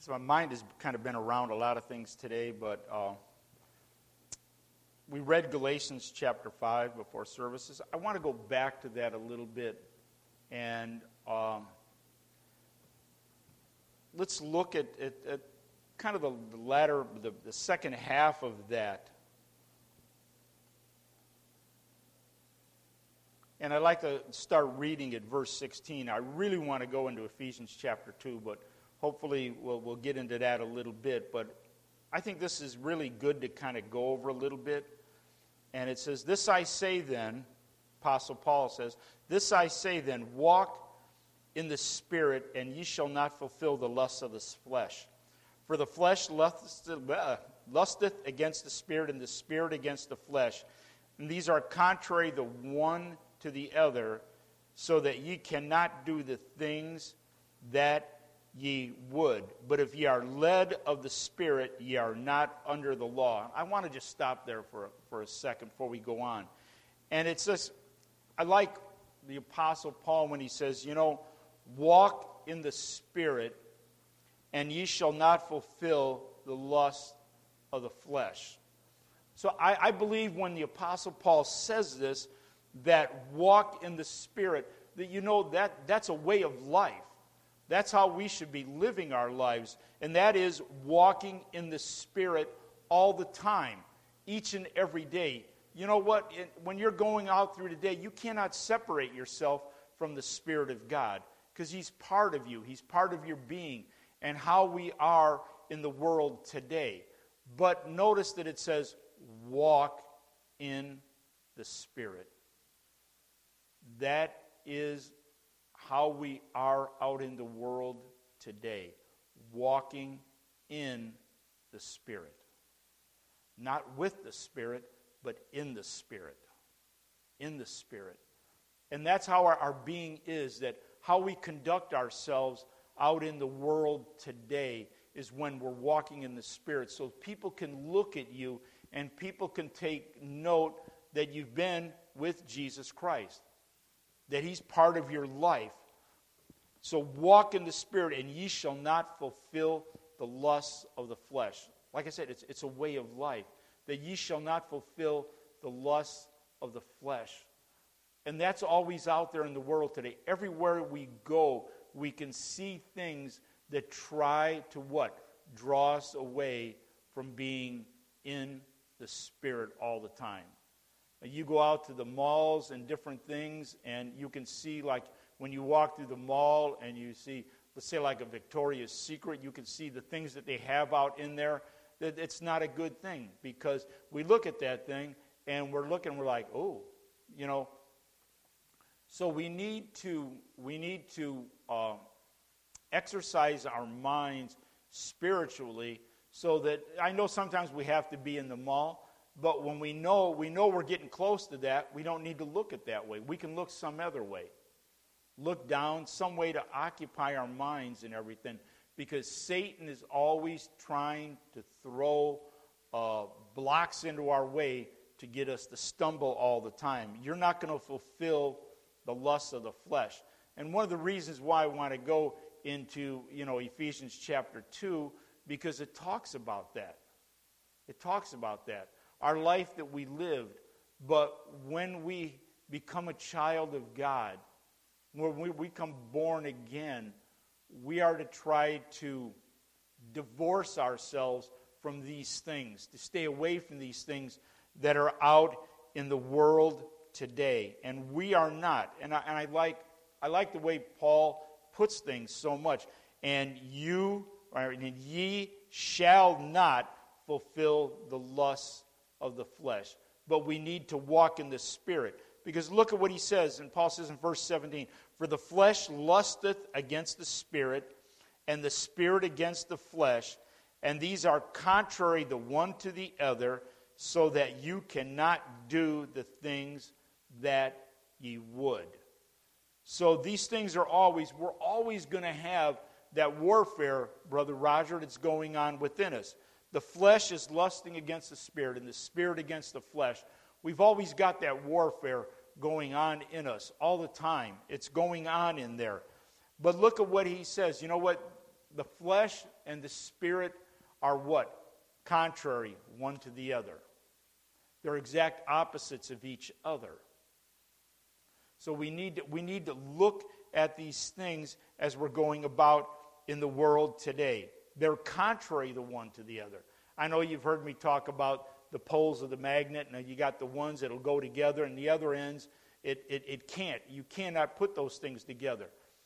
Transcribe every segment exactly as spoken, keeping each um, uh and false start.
So my mind has kind of been around a lot of things today, but uh, we read Galatians chapter five before services. I want to go back to that a little bit, and um, let's look at, at, at kind of the, the latter, the, the second half of that. And I'd like to start reading at verse sixteen. I really want to go into Ephesians chapter two, but hopefully we'll, we'll get into that a little bit. But I think this is really good to kind of go over a little bit. And it says, "This I say then," Apostle Paul says, "This I say then, walk in the Spirit, and ye shall not fulfill the lusts of the flesh. For the flesh lusteth, uh, lusteth against the Spirit, and the Spirit against the flesh. And these are contrary the one to the other, so that ye cannot do the things that ye would. But if ye are led of the Spirit, ye are not under the law." I want to just stop there for, for a second before we go on. And it says, I like the Apostle Paul when he says, you know, walk in the Spirit, and ye shall not fulfill the lust of the flesh. So I, I believe when the Apostle Paul says this, that walk in the Spirit, that you know that that's a way of life. That's how we should be living our lives, and that is walking in the Spirit all the time, each and every day. You know what? It, when you're going out through the day, you cannot separate yourself from the Spirit of God, because He's part of you. He's part of your being and how we are in the world today. But notice that it says, walk in the Spirit. That is how we are out in the world today, walking in the Spirit. Not with the Spirit, but in the Spirit. In the Spirit. And that's how our, our being is, that how we conduct ourselves out in the world today is when we're walking in the Spirit. So people can look at you and people can take note that you've been with Jesus Christ, that He's part of your life. So walk in the Spirit, and ye shall not fulfill the lusts of the flesh. Like I said, it's, it's a way of life, that ye shall not fulfill the lusts of the flesh. And that's always out there in the world today. Everywhere we go, we can see things that try to what? Draw us away from being in the Spirit all the time. You go out to the malls and different things, and you can see, like, when you walk through the mall and you see, let's say, like a Victoria's Secret, you can see the things that they have out in there. That it's not a good thing, because we look at that thing and we're looking, we're like, oh, you know. So we need to we need to uh, exercise our minds spiritually, so that I know sometimes we have to be in the mall. But when we know we know we're getting close to that, we don't need to look at that way. We can look some other way. Look down, some way to occupy our minds and everything. Because Satan is always trying to throw uh, blocks into our way to get us to stumble all the time. You're not going to fulfill the lusts of the flesh. And one of the reasons why I want to go into, you know, Ephesians chapter two, because it talks about that. It talks about that. Our life that we lived, but when we become a child of God, when we become born again, we are to try to divorce ourselves from these things, to stay away from these things that are out in the world today. And we are not. And I, and I like I like the way Paul puts things so much. And you, or, and ye shall not fulfill the lusts of the flesh. But we need to walk in the Spirit. Because look at what he says, and Paul says in verse seventeen, "For the flesh lusteth against the Spirit, and the Spirit against the flesh, and these are contrary the one to the other, so that you cannot do the things that ye would." So these things are always, we're always going to have that warfare, Brother Roger, that's going on within us. The flesh is lusting against the Spirit, and the Spirit against the flesh. We've always got that warfare going on in us all the time. It's going on in there. But look at what he says. You know what? The flesh and the Spirit are what? Contrary one to the other. They're exact opposites of each other. So we need to, we need to look at these things as we're going about in the world today. They're contrary the one to the other. I know you've heard me talk about the poles of the magnet, and you got the ones that'll go together, and the other ends, it, it, it can't. You cannot put those things together.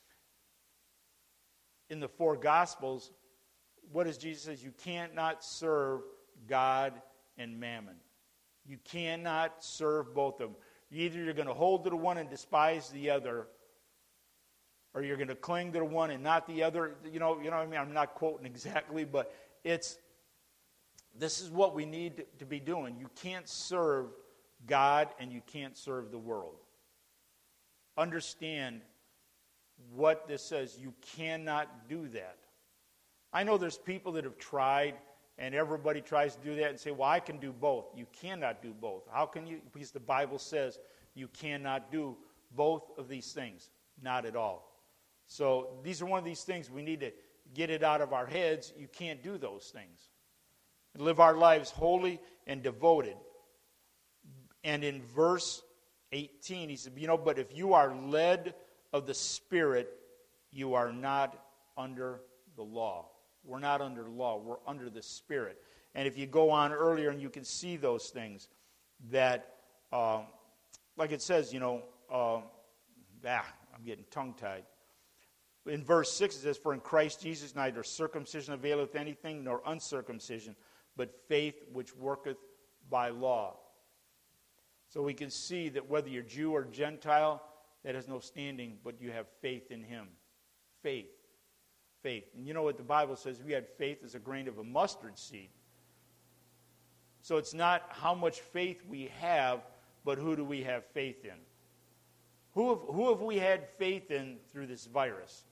In the four Gospels, what does Jesus say? You cannot serve God and mammon. You cannot serve both of them. Either you're going to hold to the one and despise the other, or you're going to cling to the one and not the other. You know, you know what I mean? I'm not quoting exactly, but it's this is what we need to be doing. You can't serve God and you can't serve the world. Understand what this says. You cannot do that. I know there's people that have tried, and everybody tries to do that and say, well, I can do both. You cannot do both. How can you? Because the Bible says you cannot do both of these things. Not at all. So these are one of these things we need to get it out of our heads. You can't do those things. Live our lives holy and devoted. And in verse eighteen, he said, you know, but if you are led of the Spirit, you are not under the law. We're not under the law. We're under the Spirit. And if you go on earlier and you can see those things that, um, like it says, you know, uh, ah, I'm getting tongue-tied. In verse six it says, for in Christ Jesus neither circumcision availeth anything, nor uncircumcision, but faith which worketh by law. So we can see that whether you're Jew or Gentile, that has no standing, but you have faith in him. Faith. Faith. And you know what the Bible says? We had faith as a grain of a mustard seed. So it's not how much faith we have, but who do we have faith in? Who have, who have we had faith in through this virus?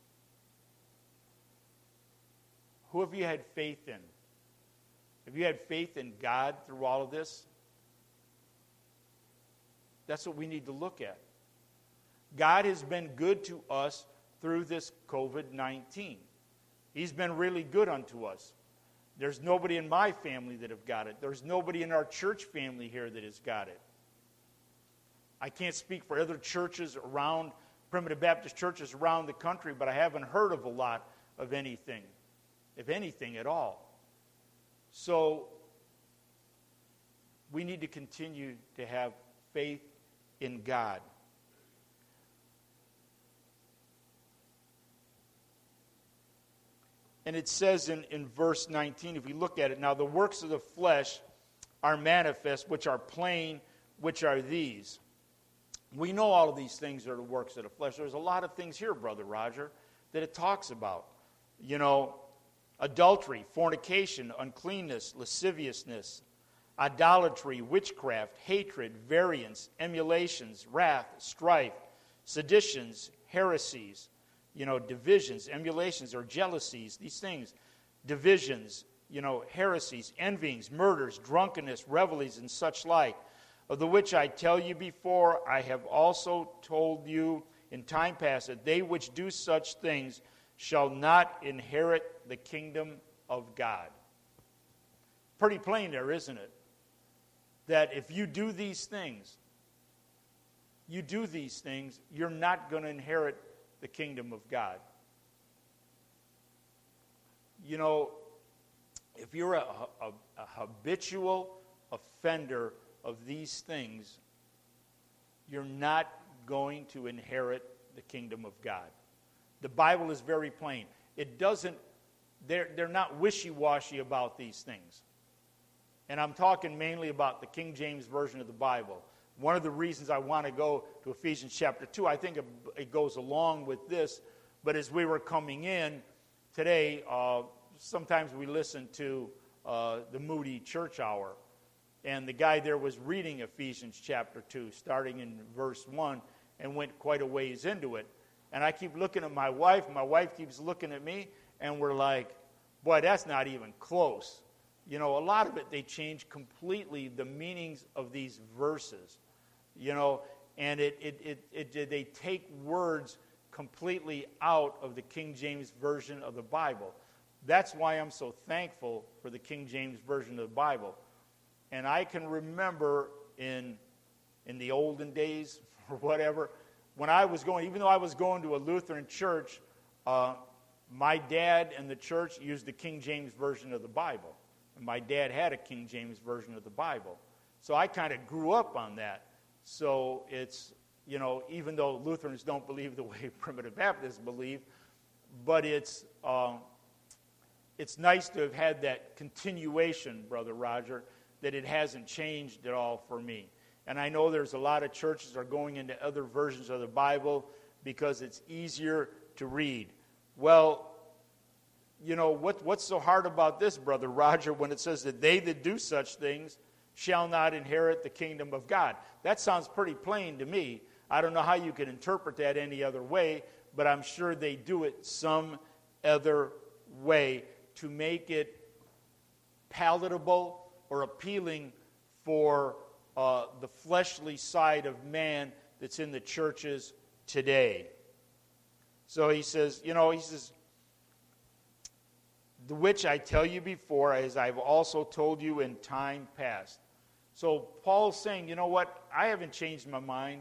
Who have you had faith in? Have you had faith in God through all of this? That's what we need to look at. God has been good to us through this covid nineteen. He's been really good unto us. There's nobody in my family that have got it. There's nobody in our church family here that has got it. I can't speak for other churches around, Primitive Baptist churches around the country, but I haven't heard of a lot of anything, if anything at all. So we need to continue to have faith in God. And it says in, in verse nineteen, if we look at it, now the works of the flesh are manifest, which are plain, which are these. We know all of these things are the works of the flesh. There's a lot of things here, Brother Roger, that it talks about. You know, adultery, fornication, uncleanness, lasciviousness, idolatry, witchcraft, hatred, variance, emulations, wrath, strife, seditions, heresies, you know, divisions, emulations, or jealousies, these things, divisions, you know, heresies, envyings, murders, drunkenness, revelries, and such like, of the which I tell you before, I have also told you in time past, that they which do such things shall not inherit the kingdom of God. Pretty plain there, isn't it? That if you do these things, you do these things, you're not going to inherit the kingdom of God. You know, if you're a, a, a habitual offender of these things, you're not going to inherit the kingdom of God. The Bible is very plain. It doesn't, they're, they're not wishy-washy about these things. And I'm talking mainly about the King James Version of the Bible. One of the reasons I want to go to Ephesians chapter two, I think it, it goes along with this, but as we were coming in today, uh, sometimes we listen to uh, the Moody Church Hour, and the guy there was reading Ephesians chapter two, starting in verse one, and went quite a ways into it. And I keep looking at my wife, and my wife keeps looking at me, and we're like, boy, that's not even close. You know, a lot of it, they change completely the meanings of these verses. You know, and it, it, it, it they take words completely out of the King James Version of the Bible. That's why I'm so thankful for the King James Version of the Bible. And I can remember in, in the olden days, or whatever, when I was going, even though I was going to a Lutheran church, uh, my dad and the church used the King James Version of the Bible. And my dad had a King James Version of the Bible. So I kind of grew up on that. So it's, you know, even though Lutherans don't believe the way Primitive Baptists believe, but it's uh, it's nice to have had that continuation, Brother Roger, that it hasn't changed at all for me. And I know there's a lot of churches that are going into other versions of the Bible because it's easier to read. Well, you know, what, what's so hard about this, Brother Roger, when it says that they that do such things shall not inherit the kingdom of God? That sounds pretty plain to me. I don't know how you can interpret that any other way, but I'm sure they do it some other way to make it palatable or appealing for uh, the fleshly side of man that's in the churches today. So he says, you know, he says, the which I tell you before, as I've also told you in time past. So Paul's saying, you know what, I haven't changed my mind.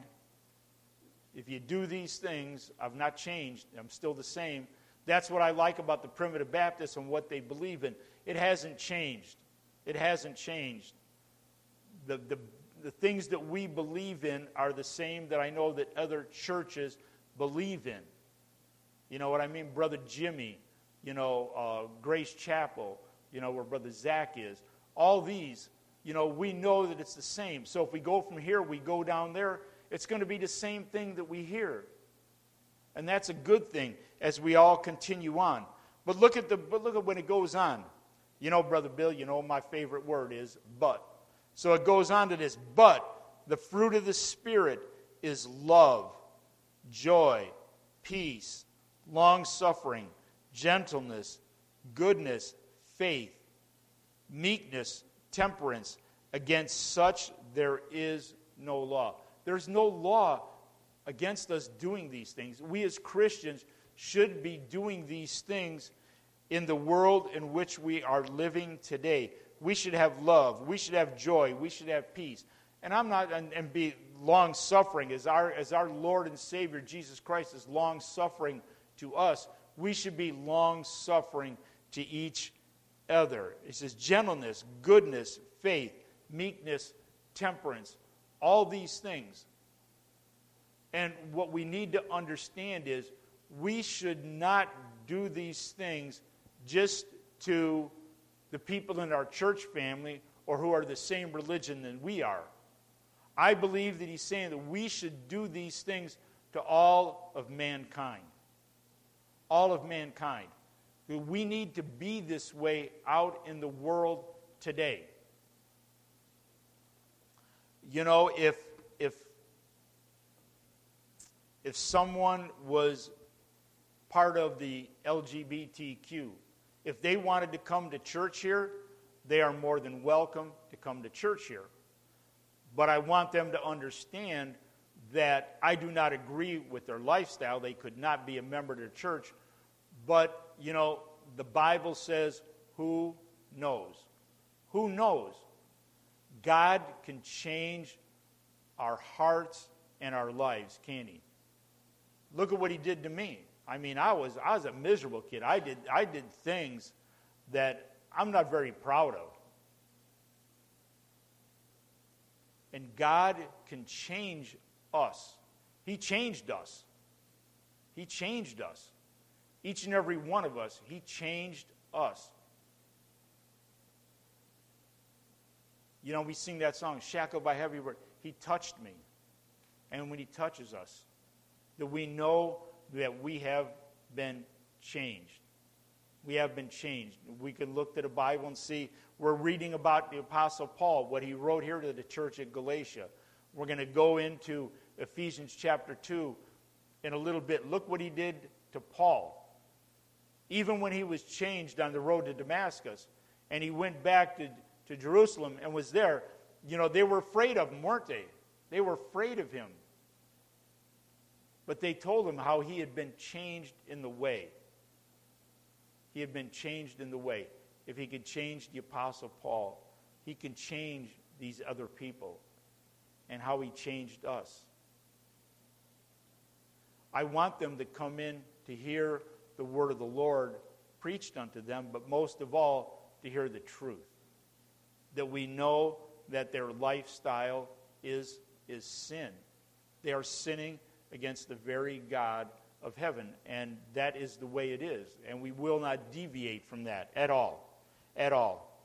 If you do these things, I've not changed. I'm still the same. That's what I like about the Primitive Baptists and what they believe in. It hasn't changed. It hasn't changed. The, the, the things that we believe in are the same that I know that other churches believe in. You know what I mean? Brother Jimmy, you know, uh, Grace Chapel, you know, where Brother Zach is. All these, you know, we know that it's the same. So if we go from here, we go down there, it's going to be the same thing that we hear. And that's a good thing as we all continue on. But look at the but look at when it goes on. You know, Brother Bill, you know my favorite word is but. So it goes on to this, but the fruit of the Spirit is love, joy, peace, long-suffering, gentleness, goodness, faith, meekness, temperance. Against such there is no law. There's no law against us doing these things. We as Christians should be doing these things in the world in which we are living today. We should have love. We should have joy. We should have peace. And I'm not, and, and be long-suffering. As our, as our Lord and Savior Jesus Christ is long-suffering to us, we should be long-suffering to each other. It says gentleness, goodness, faith, meekness, temperance, all these things. And what we need to understand is we should not do these things just to the people in our church family or who are the same religion than we are. I believe that he's saying that we should do these things to all of mankind. All of mankind. We need to be this way out in the world today. You know, if if if someone was part of the L G B T Q, if they wanted to come to church here, they are more than welcome to come to church here. But I want them to understand that I do not agree with their lifestyle. They could not be a member of the church. But, you know, the Bible says, who knows? Who knows? God can change our hearts and our lives, can't he? Look at what he did to me. I mean, I was I was a miserable kid. I did I did things that I'm not very proud of. And God can change us. He changed us. He changed us. Each and every one of us, he changed us. You know, we sing that song, Shackled by Heavy Burden. He touched me. And when he touches us, that we know that we have been changed. We have been changed. We can look to the Bible and see, we're reading about the Apostle Paul, what he wrote here to the church at Galatia. We're going to go into Ephesians chapter two in a little bit. Look what he did to Paul. Even when he was changed on the road to Damascus, and he went back to, to Jerusalem and was there, you know, they were afraid of him, weren't they? They were afraid of him. But they told him how he had been changed in the way. he had been changed in the way. If he could change the Apostle Paul, he can change these other people and how he changed us. I want them to come in to hear the word of the Lord preached unto them, but most of all, to hear the truth. That we know that their lifestyle is, is sin. They are sinning against the very God of heaven, and that is the way it is. And we will not deviate from that at all. At all.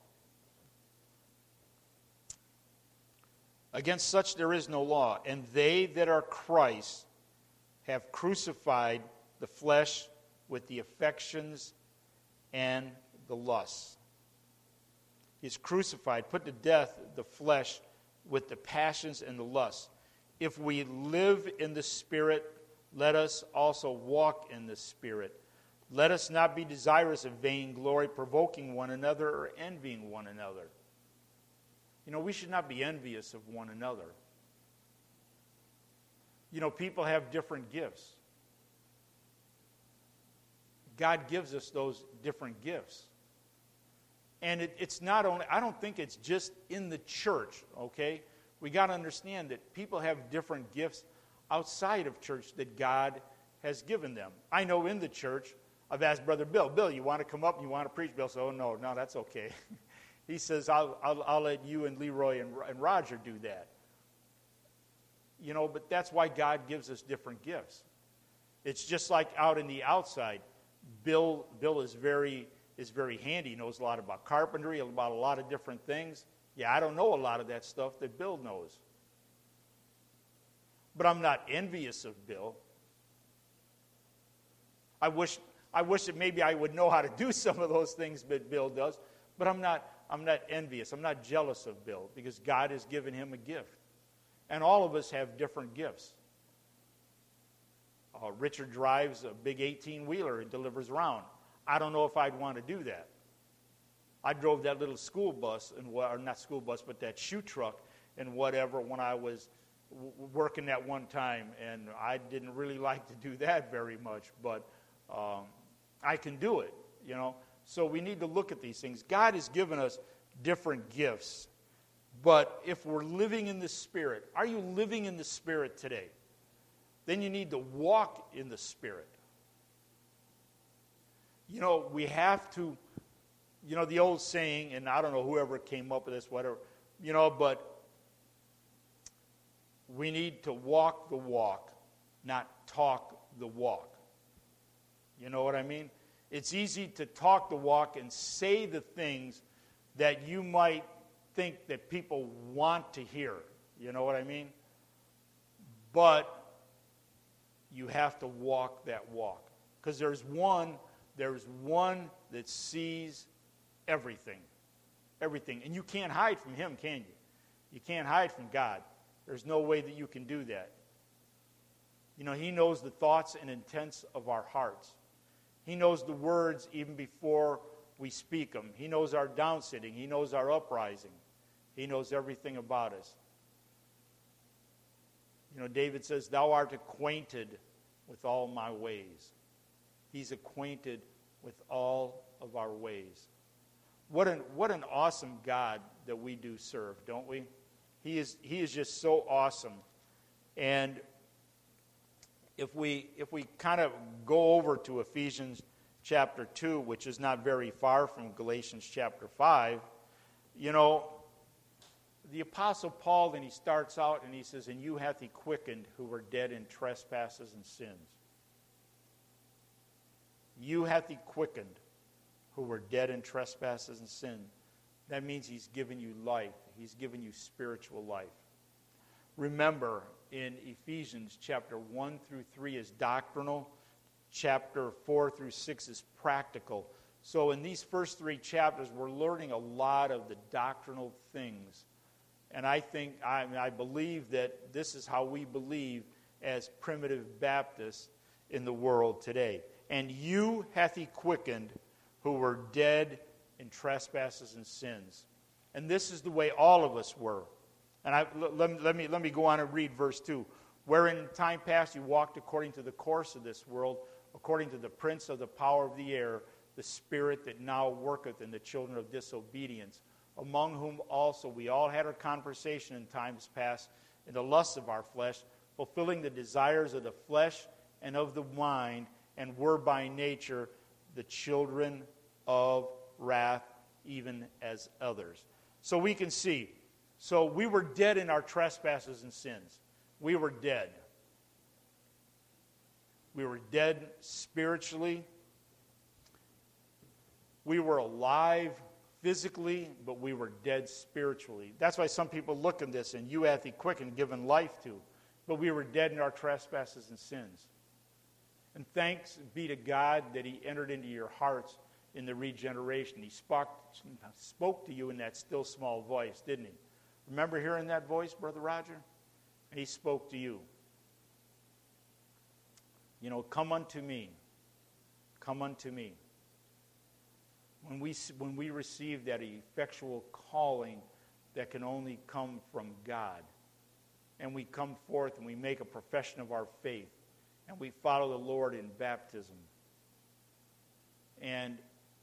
Against such there is no law, and they that are Christ have crucified the flesh with the affections and the lusts. He's crucified, put to death the flesh with the passions and the lusts. If we live in the Spirit, let us also walk in the Spirit. Let us not be desirous of vainglory, provoking one another or envying one another. You know, we should not be envious of one another. You know, people have different gifts. God gives us those different gifts. And it, it's not only, I don't think it's just in the church, okay? We got to understand that people have different gifts outside of church that God has given them. I know in the church, I've asked Brother Bill, Bill, you want to come up and you want to preach? Bill says, oh, no, no, that's okay. He says, I'll, I'll, I'll let you and Leroy and, and Roger do that. You know, but that's why God gives us different gifts. It's just like out in the outside. Bill, Bill is very, is very handy. He knows a lot about carpentry, about a lot of different things. Yeah, I don't know a lot of that stuff that Bill knows. But I'm not envious of Bill. I wish, I wish that maybe I would know how to do some of those things that Bill does, but I'm not, I'm not envious. I'm not jealous of Bill because God has given him a gift. And all of us have different gifts. Uh, Richard drives a big eighteen-wheeler and delivers around. I don't know if I'd want to do that. I drove that little school bus, and or not school bus, but that shoe truck and whatever when I was w- working that one time, and I didn't really like to do that very much, but um, I can do it, you know. So we need to look at these things. God has given us different gifts, but if we're living in the Spirit, are you living in the Spirit today? Then you need to walk in the Spirit. You know, we have to, you know, the old saying, and I don't know whoever came up with this, whatever, you know, but we need to walk the walk, not talk the walk. You know what I mean? It's easy to talk the walk and say the things that you might think that people want to hear. You know what I mean? But you have to walk that walk. Because there's one, there's one that sees everything. Everything. And you can't hide from him, can you? You can't hide from God. There's no way that you can do that. You know, he knows the thoughts and intents of our hearts. He knows the words even before we speak them. He knows our downsitting. He knows our uprising. He knows everything about us. You know, David says, thou art acquainted with all my ways. He's acquainted with all of our ways. What an, what an awesome God that we do serve, don't we? He is, he is just so awesome. And if we, if we kind of go over to Ephesians chapter two, which is not very far from Galatians chapter five, you know, the Apostle Paul, then he starts out and he says, and you hath he quickened who were dead in trespasses and sins. You hath he quickened who were dead in trespasses and sin. That means he's given you life. He's given you spiritual life. Remember, in Ephesians chapter one through three is doctrinal. Chapter four through six is practical. So in these first three chapters, we're learning a lot of the doctrinal things. And I think, I, I believe that this is how we believe as primitive Baptists in the world today. And you hath he quickened who were dead in trespasses and sins. And this is the way all of us were. And I, let, let, me, let me go on and read verse two. Wherein in time past you walked according to the course of this world, according to the prince of the power of the air, the spirit that now worketh in the children of disobedience, among whom also we all had our conversation in times past in the lusts of our flesh, fulfilling the desires of the flesh and of the mind, and were by nature the children of wrath, even as others. So we can see, so we were dead in our trespasses and sins. We were dead. We were dead spiritually. We were alive physically, but we were dead spiritually. That's why some people look at this and you hath he quickened, given life to. But we were dead in our trespasses and sins. And thanks be to God that he entered into your hearts in the regeneration. He spoke, spoke to you in that still small voice, didn't he? Remember hearing that voice, Brother Roger? And he spoke to you. You know, come unto me. Come unto me. When we, when we receive that effectual calling that can only come from God, and we come forth and we make a profession of our faith, and we follow the Lord in baptism, and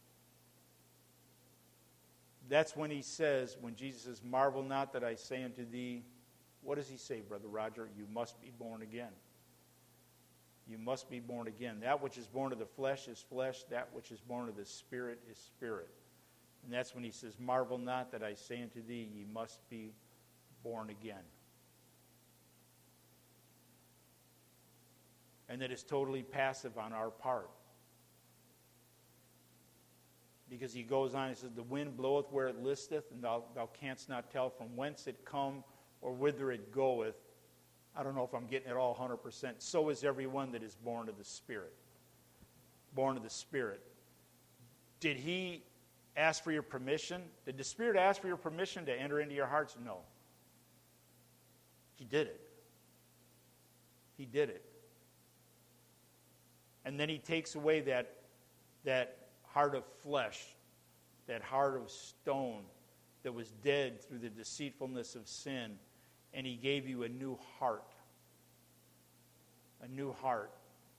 that's when he says, when Jesus says, marvel not that I say unto thee, what does he say, Brother Roger? You must be born again. You must be born again. That which is born of the flesh is flesh. That which is born of the Spirit is spirit. And that's when he says, marvel not that I say unto thee, ye must be born again. And that is totally passive on our part. Because he goes on, he says, the wind bloweth where it listeth, and thou, thou canst not tell from whence it come or whither it goeth. I don't know if I'm getting it all one hundred percent. So is everyone that is born of the Spirit. Born of the Spirit. Did he ask for your permission? Did the Spirit ask for your permission to enter into your hearts? No. He did it. He did it. And then he takes away that, that heart of flesh, that heart of stone that was dead through the deceitfulness of sin, and he gave you a new heart. A new heart.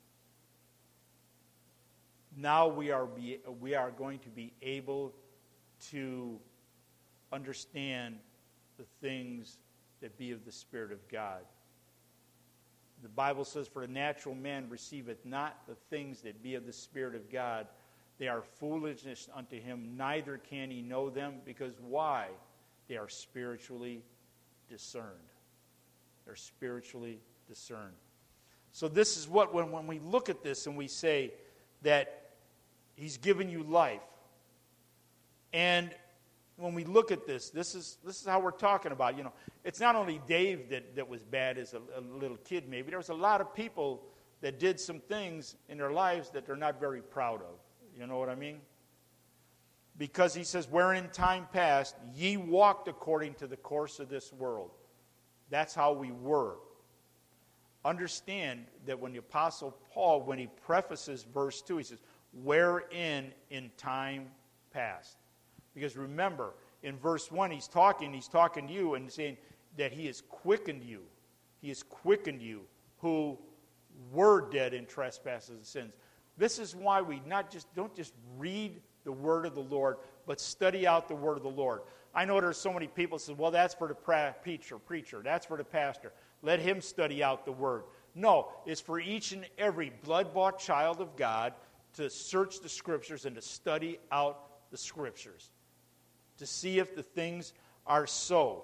Now we are be, we are going to be able to understand the things that be of the Spirit of God. The Bible says, for the natural man receiveth not the things that be of the Spirit of God. They are foolishness unto him, neither can he know them, because why? They are spiritually discerned. They're spiritually discerned. So this is what, when, when we look at this and we say that he's given you life, and when we look at this, this is this is how we're talking about. You know, it's not only Dave that, that was bad as a, a little kid, maybe. There was a lot of people that did some things in their lives that they're not very proud of. You know what I mean? Because he says, wherein in time past ye walked according to the course of this world. That's how we were. Understand that when the Apostle Paul, when he prefaces verse two, he says, wherein in time past. Because remember, in verse one, he's talking, he's talking to you and saying that he has quickened you. He has quickened you who were dead in trespasses and sins. This is why we not just don't just read the word of the Lord, but study out the word of the Lord. I know there's so many people who say, well, that's for the preacher, preacher, that's for the pastor. Let him study out the word. No, it's for each and every blood-bought child of God to search the Scriptures and to study out the Scriptures, to see if the things are so.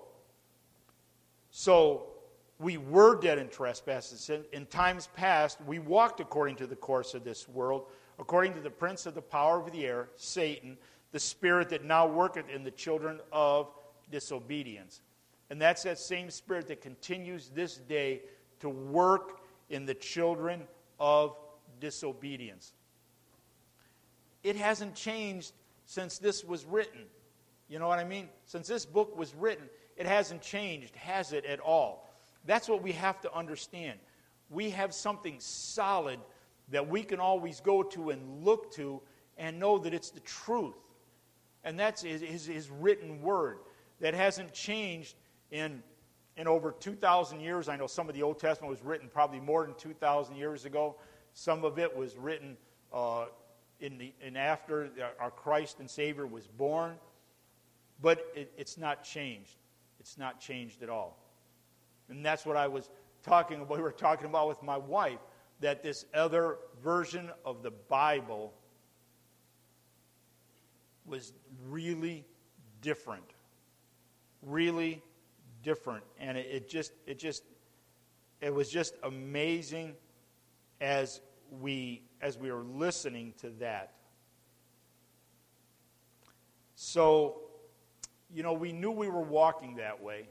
So, we were dead in trespasses. In times past, we walked according to the course of this world, according to the prince of the power of the air, Satan, the spirit that now worketh in the children of disobedience. And that's that same spirit that continues this day to work in the children of disobedience. It hasn't changed since this was written. You know what I mean? Since this book was written, it hasn't changed, has it at all? That's what we have to understand. We have something solid that we can always go to and look to and know that it's the truth. And that's his, his, his written word that hasn't changed in, in over two thousand years. I know some of the Old Testament was written probably more than two thousand years ago. Some of it was written uh, in the and after our Christ and Savior was born, but it, it's not changed. It's not changed at all. And that's what I was talking about. We were talking about with my wife, that this other version of the Bible was really different. Really different. And it, it just it just it was just amazing as we as we were listening to that. So, you know, we knew we were walking that way.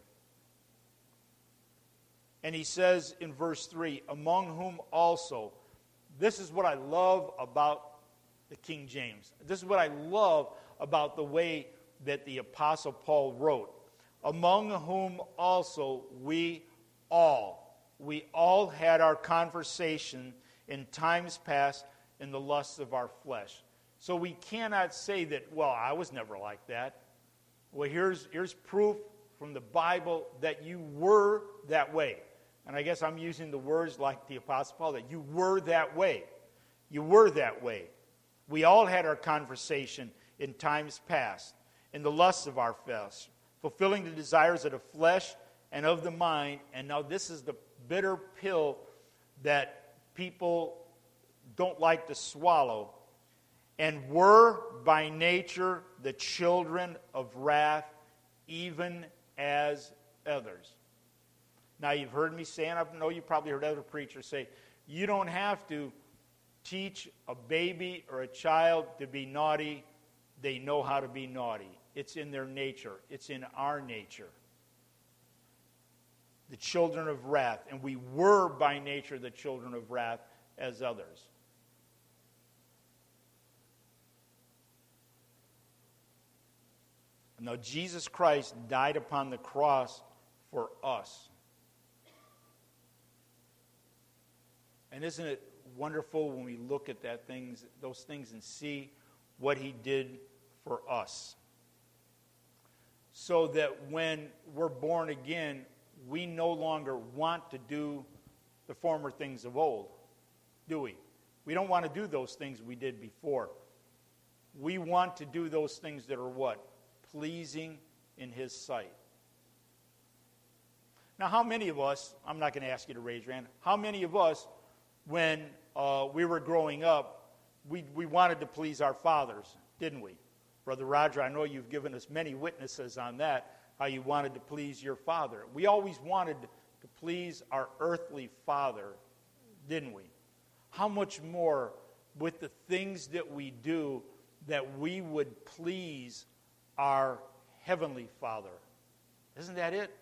And he says in verse three, among whom also, this is what I love about the King James. This is what I love about the way that the Apostle Paul wrote. Among whom also we all, we all had our conversation in times past in the lusts of our flesh. So we cannot say that, well, I was never like that. Well, here's, here's proof from the Bible that you were that way. And I guess I'm using the words like the Apostle Paul, that you were that way. You were that way. We all had our conversation in times past, in the lusts of our flesh, fulfilling the desires of the flesh and of the mind. And now this is the bitter pill that people don't like to swallow. And were by nature the children of wrath, even as others. Now, you've heard me say, and I know you probably heard other preachers say, you don't have to teach a baby or a child to be naughty. They know how to be naughty. It's in their nature. It's in our nature. The children of wrath. And we were by nature the children of wrath as others. Now, Jesus Christ died upon the cross for us. And isn't it wonderful when we look at that things, those things and see what he did for us? So that when we're born again, we no longer want to do the former things of old, do we? We don't want to do those things we did before. We want to do those things that are what? Pleasing in his sight. Now, how many of us, I'm not going to ask you to raise your hand, how many of us, when uh, we were growing up, we, we wanted to please our fathers, didn't we? Brother Roger, I know you've given us many witnesses on that, how you wanted to please your father. We always wanted to please our earthly father, didn't we? How much more with the things that we do that we would please our heavenly Father. Isn't that it?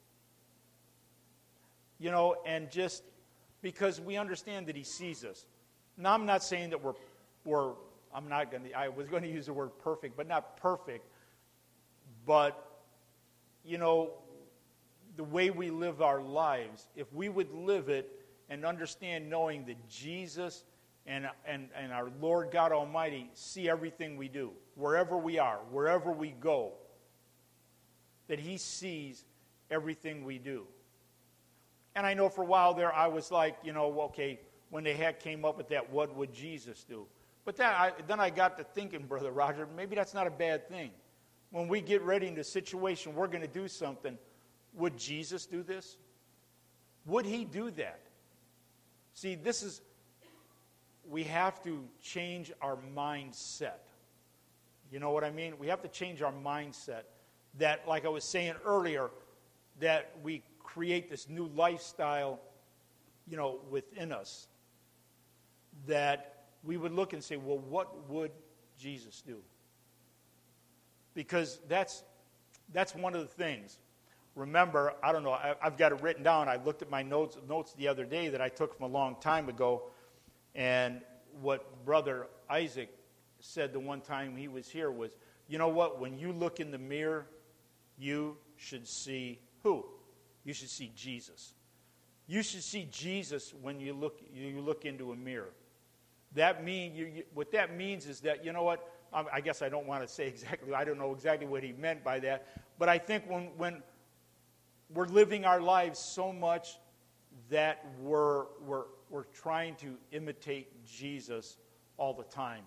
You know, and just because we understand that he sees us. Now, I'm not saying that we're, we're I'm not going to, I was going to use the word perfect, but not perfect. But, you know, the way we live our lives, if we would live it and understand knowing that Jesus and, and, and our Lord God Almighty see everything we do, wherever we are, wherever we go, that he sees everything we do. And I know for a while there I was like, you know, okay, when they had came up with that, what would Jesus do? But then I, then I got to thinking, Brother Roger, maybe that's not a bad thing. When we get ready in the situation, we're going to do something. Would Jesus do this? Would he do that? See, this is, we have to change our mindset. You know what I mean? We have to change our mindset. That, like I was saying earlier, that we create this new lifestyle, you know, within us. That we would look and say, well, what would Jesus do? Because that's that's one of the things. Remember, I don't know, I, I've got it written down. I looked at my notes notes the other day that I took from a long time ago, and what Brother Isaac said the one time he was here was, you know what, when you look in the mirror, you should see who? You should see Jesus. You should see Jesus when you look you look into a mirror. That mean you, you, what that means is that, you know what, I, I guess I don't want to say exactly, I don't know exactly what he meant by that, but I think when, when we're living our lives so much that we're, we're, we're trying to imitate Jesus all the time.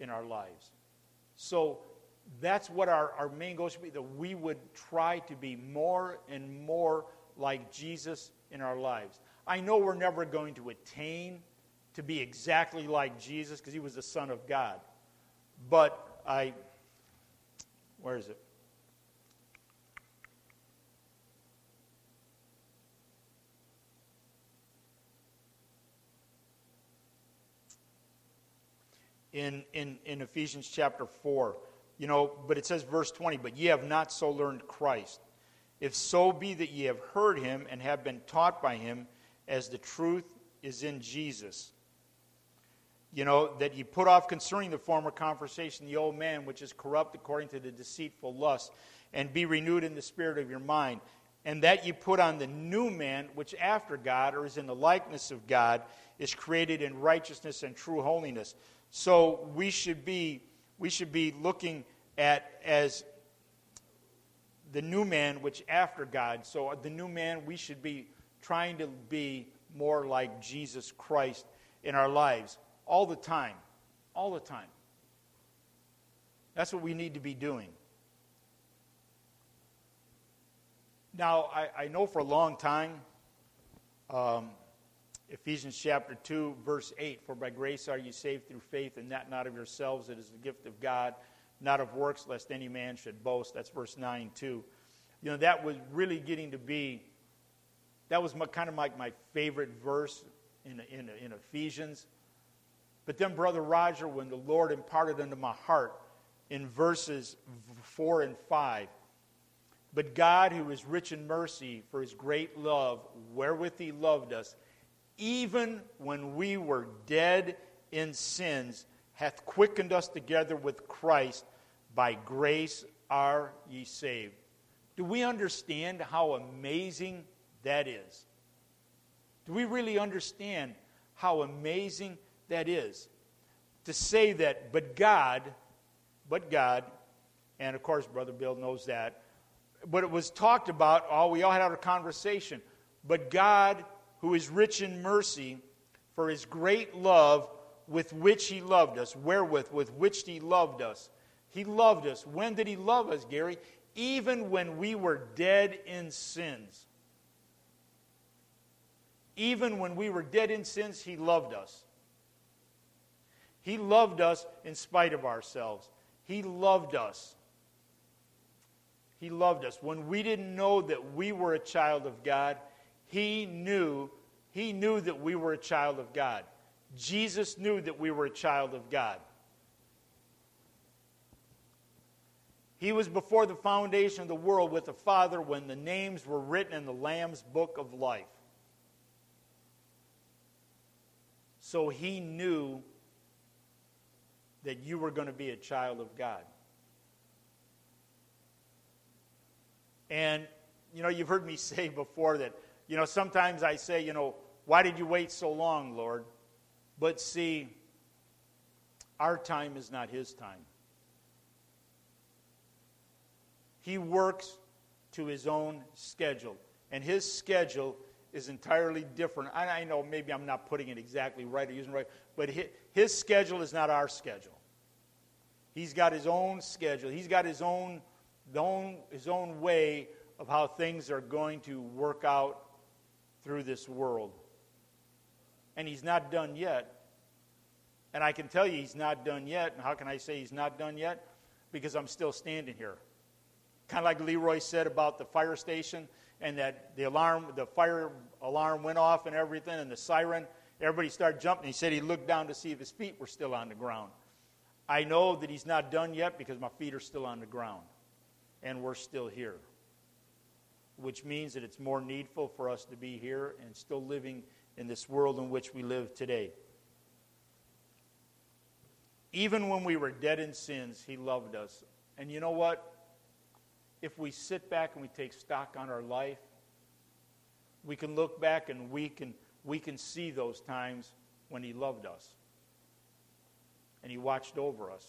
in our lives. So that's what our, our main goal should be, that we would try to be more and more like Jesus in our lives. I know we're never going to attain to be exactly like Jesus because he was the Son of God. But I, where is it? In, in, in Ephesians chapter four, you know, but it says verse twenty, but ye have not so learned Christ. If so be that ye have heard him and have been taught by him, as the truth is in Jesus. You know, that ye put off concerning the former conversation the old man, which is corrupt according to the deceitful lust, and be renewed in the spirit of your mind. And that ye put on the new man, which after God, or is in the likeness of God, is created in righteousness and true holiness. So we should be we should be looking at as the new man, which after God. So the new man, we should be trying to be more like Jesus Christ in our lives all the time. All the time. That's what we need to be doing. Now, I, I know for a long time, um, Ephesians chapter two, verse eight, for by grace are you saved through faith, and that not of yourselves, it is the gift of God, not of works, lest any man should boast. That's verse nine, too. You know, that was really getting to be, that was my, kind of like my favorite verse in, in, in Ephesians. But then, Brother Roger, when the Lord imparted unto my heart in verses four and five, but God, who is rich in mercy, for his great love, wherewith he loved us, even when we were dead in sins, hath quickened us together with Christ. By grace are ye saved. Do we understand how amazing that is? Do we really understand how amazing that is? To say that, but God, but God, and of course Brother Bill knows that, but it was talked about, oh, we all had our conversation, but God, who is rich in mercy, for his great love with which he loved us. Wherewith? With which he loved us. He loved us. When did he love us, Gary? Even when we were dead in sins. Even when we were dead in sins, he loved us. He loved us in spite of ourselves. He loved us. He loved us. When we didn't know that we were a child of God, He knew, he knew that we were a child of God. Jesus knew that we were a child of God. He was before the foundation of the world with the Father when the names were written in the Lamb's book of life. So he knew that you were going to be a child of God. And, you know, you've heard me say before that, you know, sometimes I say, you know, why did you wait so long, Lord? But see, our time is not his time. He works to his own schedule. And his schedule is entirely different. I, I know maybe I'm not putting it exactly right or using it right, but his, his schedule is not our schedule. He's got his own schedule. He's got his own, the own, his own way of how things are going to work out through this world. And he's not done yet. And I can tell you he's not done yet. And how can I say he's not done yet? Because I'm still standing here. Kind of like Leroy said about the fire station, and that the alarm, the fire alarm went off and everything, and the siren, everybody started jumping. He said he looked down to see if his feet were still on the ground. I know that he's not done yet because my feet are still on the ground, and we're still here, which means that it's more needful for us to be here and still living in this world in which we live today. Even when we were dead in sins, he loved us. And you know what? If we sit back and we take stock on our life, we can look back and we can we can see those times when he loved us. And he watched over us.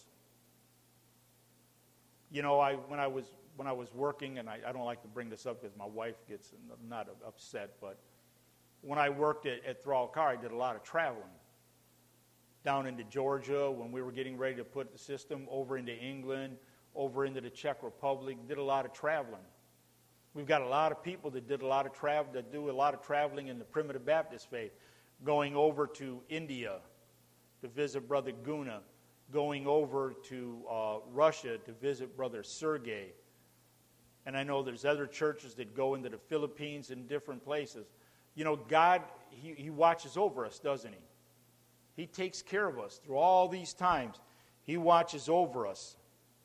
You know, I when I was when I was working, and I, I don't like to bring this up because my wife gets not upset, but when I worked at, at Thrall Car, I did a lot of traveling. down into Georgia when we were getting ready to put the system over into England, over into the Czech Republic, did a lot of traveling. We've got a lot of people that did a lot of travel, that do a lot of traveling in the Primitive Baptist faith, going over to India to visit Brother Guna, going over to uh, Russia to visit Brother Sergei. And I know there's other churches that go into the Philippines and different places. You know, God, he, he watches over us, doesn't He? He takes care of us through all these times. He watches over us.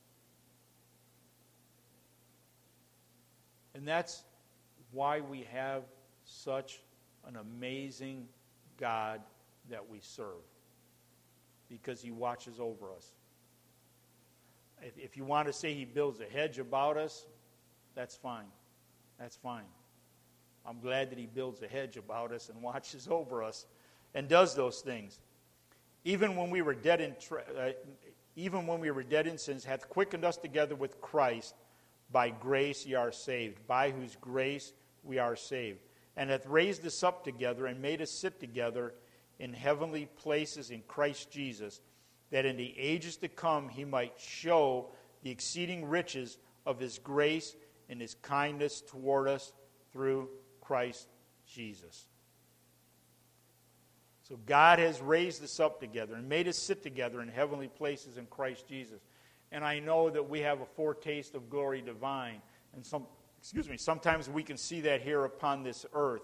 And that's why we have such an amazing God that we serve. Because He watches over us. If, if you want to say He builds a hedge about us, that's fine. That's fine. I'm glad that He builds a hedge about us and watches over us and does those things. Even when we were dead in tra- uh, even when we were dead in sins, hath quickened us together with Christ. By grace ye are saved, by whose grace we are saved, and hath raised us up together and made us sit together in heavenly places in Christ Jesus, that in the ages to come He might show the exceeding riches of His grace and His kindness toward us through Christ Jesus. So God has raised us up together and made us sit together in heavenly places in Christ Jesus. And I know that we have a foretaste of glory divine. And some, excuse me, sometimes we can see that here upon this earth.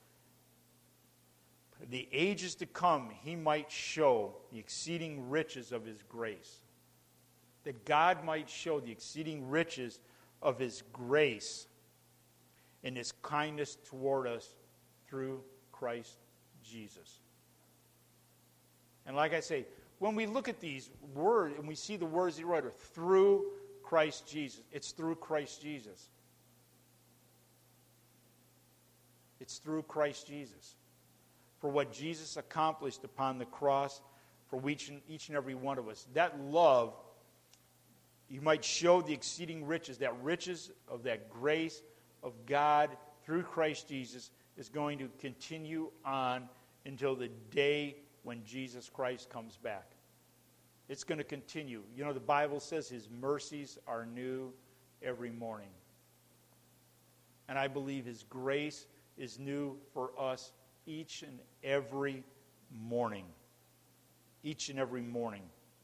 The ages to come, He might show the exceeding riches of His grace. That God might show the exceeding riches of His grace and His kindness toward us through Christ Jesus. And like I say, when we look at these words and we see the words He wrote, through Christ Jesus, it's through Christ Jesus. It's through Christ Jesus. For what Jesus accomplished upon the cross for each and, each and every one of us. That love, you might show the exceeding riches, that riches of that grace of God through Christ Jesus is going to continue on until the day when Jesus Christ comes back. It's going to continue. You know, the Bible says His mercies are new every morning. And I believe His grace is new for us each and every morning. Each and every morning.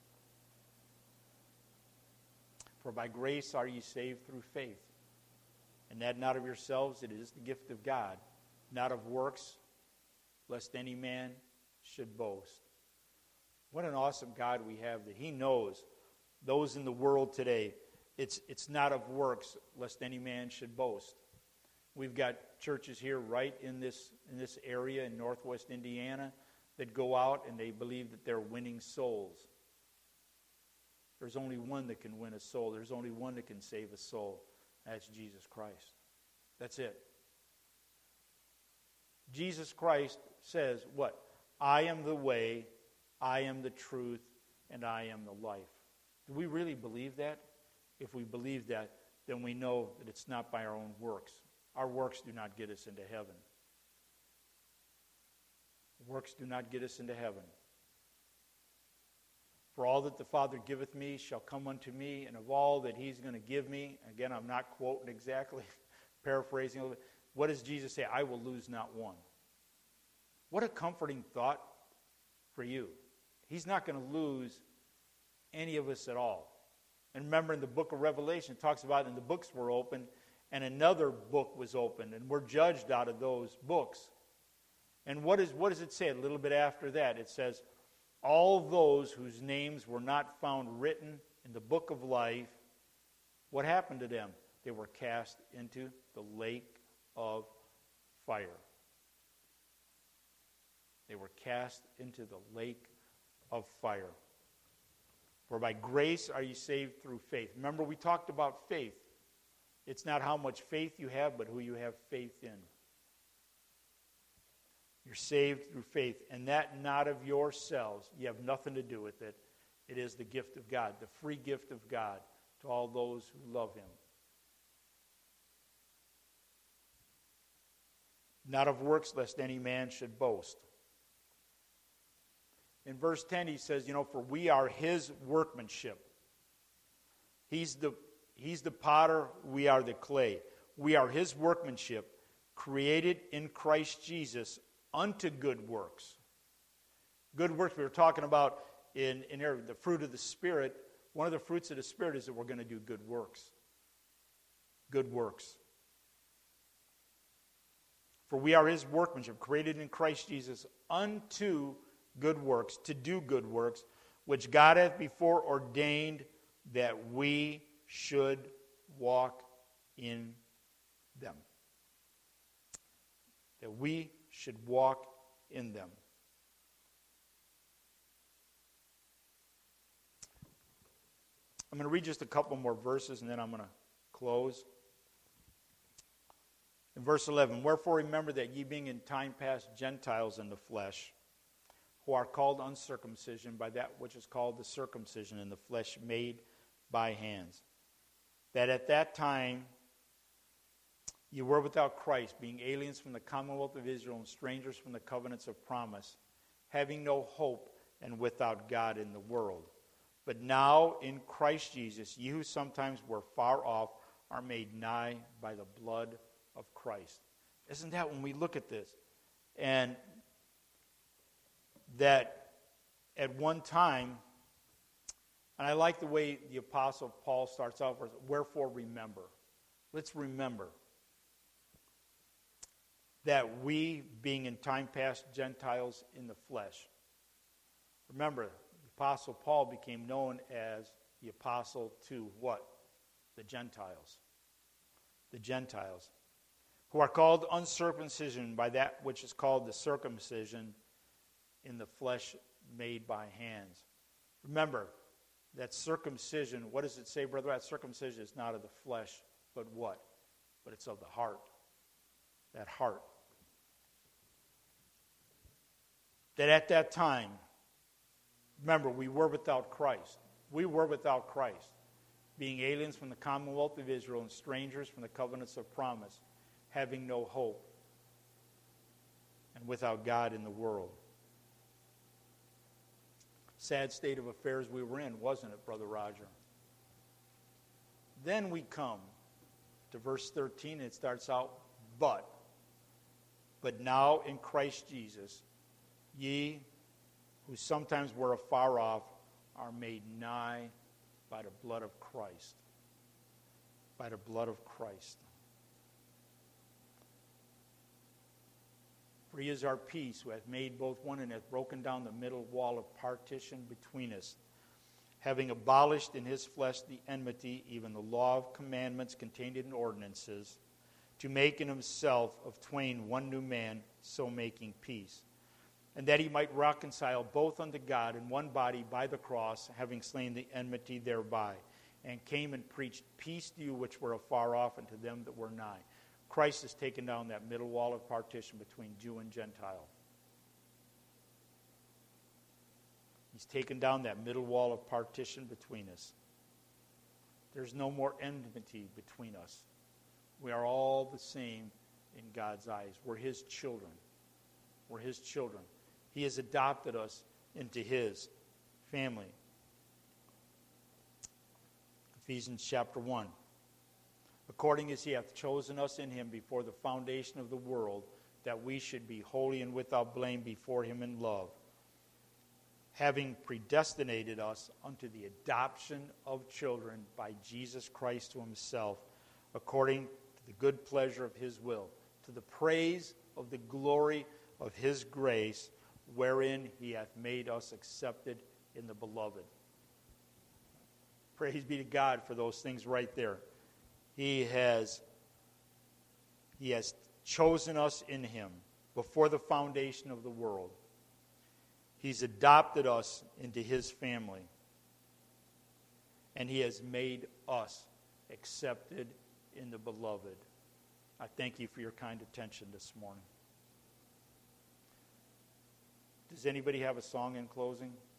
For by grace are ye saved through faith. And that not of yourselves, it is the gift of God. Not of works, lest any man should boast. What an awesome God we have, that He knows those in the world today, it's it's not of works, lest any man should boast. We've got churches here right in this in this area in northwest Indiana that go out and they believe that they're winning souls. There's only one that can win a soul. There's only one that can save a soul. That's Jesus Christ. That's it. Jesus Christ says what? I am the way, I am the truth, and I am the life. Do we really believe that? If we believe that, then we know that it's not by our own works. Our works do not get us into heaven. Works do not get us into heaven. For all that the Father giveth me shall come unto me, and of all that He's going to give me, again, I'm not quoting exactly, paraphrasing a little bit. What does Jesus say? I will lose not one. What a comforting thought for you. He's not going to lose any of us at all. And remember in the book of Revelation, it talks about, and the books were opened, and another book was opened, and we're judged out of those books. And what is what does it say a little bit after that? It says, all those whose names were not found written in the book of life, what happened to them? They were cast into the lake of fire. They were cast into the lake of fire. For by grace are you saved through faith. Remember, we talked about faith. It's not how much faith you have, but who you have faith in. You're saved through faith, and that not of yourselves. You have nothing to do with it. It is the gift of God, the free gift of God to all those who love Him. Not of works, lest any man should boast. in verse ten he says, you know, for we are his workmanship. He's the, he's the potter, we are the clay. We are his workmanship, created in Christ Jesus unto good works. Good works, we were talking about in, in here, the fruit of the Spirit. One of the fruits of the Spirit is that we're going to do good works. Good works. For we are his workmanship, created in Christ Jesus unto good works, to do good works, which God hath before ordained that we should walk in them. That we should walk in them. I'm going to read just a couple more verses and then I'm going to close. In verse eleven, wherefore remember that ye being in time past Gentiles in the flesh, who are called uncircumcision by that which is called the circumcision in the flesh made by hands, that at that time you were without Christ, being aliens from the commonwealth of Israel and strangers from the covenants of promise, having no hope and without God in the world. But now in Christ Jesus, ye who sometimes were far off are made nigh by the blood of Christ. Isn't that when we look at this? And that at one time, and I like the way the Apostle Paul starts off with, wherefore remember. Let's remember that we, being in time past Gentiles in the flesh. Remember, the Apostle Paul became known as the apostle to what? The Gentiles. The Gentiles. Who are called uncircumcision by that which is called the circumcision in the flesh made by hands. Remember, that circumcision, what does it say, brother? That circumcision is not of the flesh, but what? But it's of the heart. That heart. That at that time, remember, we were without Christ. We were without Christ, being aliens from the commonwealth of Israel and strangers from the covenants of promise, having no hope, and without God in the world. Sad state of affairs we were in, wasn't it, Brother Roger? Then we come to verse thirteen, and it starts out, but, but now in Christ Jesus, ye who sometimes were afar off are made nigh by the blood of Christ. By the blood of Christ. For he is our peace, who hath made both one and hath broken down the middle wall of partition between us, having abolished in his flesh the enmity, even the law of commandments contained in ordinances, to make in himself of twain one new man, so making peace. And that he might reconcile both unto God in one body by the cross, having slain the enmity thereby, and came and preached peace to you which were afar off, and to them that were nigh. Christ has taken down that middle wall of partition between Jew and Gentile. He's taken down that middle wall of partition between us. There's no more enmity between us. We are all the same in God's eyes. We're his children. We're his children. He has adopted us into his family. Ephesians chapter one. According as he hath chosen us in him before the foundation of the world, that we should be holy and without blame before him in love, having predestinated us unto the adoption of children by Jesus Christ to himself, according to the good pleasure of his will, to the praise of the glory of his grace, wherein he hath made us accepted in the beloved. Praise be to God for those things right there. He has, he has chosen us in him before the foundation of the world. He's adopted us into his family. And he has made us accepted in the beloved. I thank you for your kind attention this morning. Does anybody have a song in closing?